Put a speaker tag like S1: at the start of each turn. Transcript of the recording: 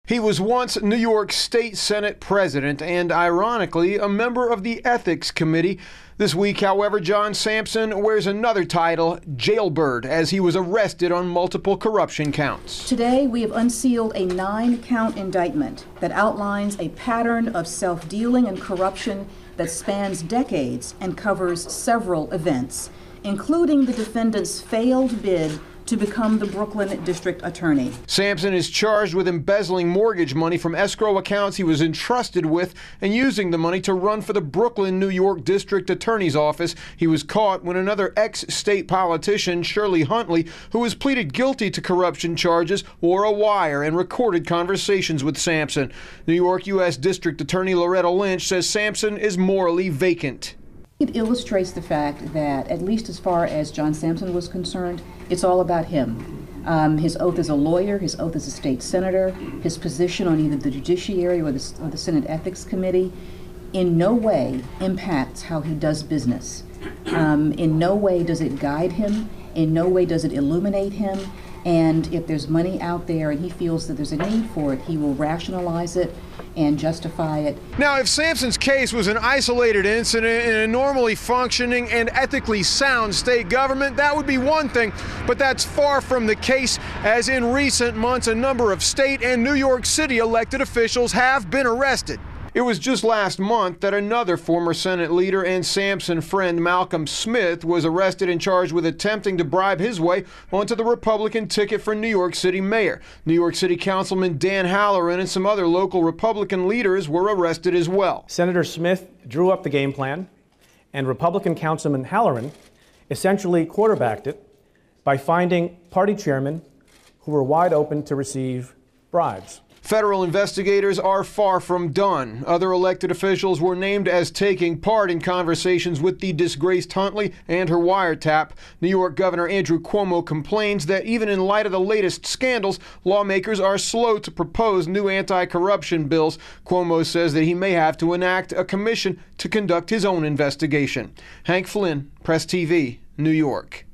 S1: He was once New York State Senate President and, ironically, a member of the Ethics Committee. This week, however, John Sampson wears another title, Jailbird, as he was arrested on multiple corruption counts.
S2: Today, we have unsealed a 9-count indictment that outlines a pattern of self-dealing and corruption that spans decades and covers several events, including the defendant's failed bid to become the Brooklyn District Attorney.
S1: Sampson is charged with embezzling mortgage money from escrow accounts he was entrusted with and using the money to run for the Brooklyn, New York District Attorney's office. He was caught when another ex-state politician, Shirley Huntley, who has pleaded guilty to corruption charges, wore a wire and recorded conversations with Sampson. New York U.S. District Attorney Loretta Lynch says Sampson is morally vacant.
S2: It illustrates the fact that, at least as far as John Sampson was concerned, it's all about him. His oath as a lawyer, his oath as a state senator, his position on either the Judiciary or the Senate Ethics Committee in no way impacts how he does business. In no way does it guide him. In no way does it illuminate him. And if there's money out there and he feels that there's a need for it, he will rationalize it and justify it.
S1: Now, if Sampson's case was an isolated incident in a normally functioning and ethically sound state government, that would be one thing, but that's far from the case, as in recent months a number of state and New York City elected officials have been arrested. It was just last month that another former Senate leader and Sampson friend, Malcolm Smith, was arrested and charged with attempting to bribe his way onto the Republican ticket for New York City mayor. New York City Councilman Dan Halloran and some other local Republican leaders were arrested as well.
S3: Senator Smith drew up the game plan, and Republican Councilman Halloran essentially quarterbacked it by finding party chairmen who were wide open to receive bribes.
S1: Federal investigators are far from done. Other elected officials were named as taking part in conversations with the disgraced Huntley and her wiretap. New York Governor Andrew Cuomo complains that even in light of the latest scandals, lawmakers are slow to propose new anti-corruption bills. Cuomo says that he may have to enact a commission to conduct his own investigation. Hank Flynn, Press TV, New York.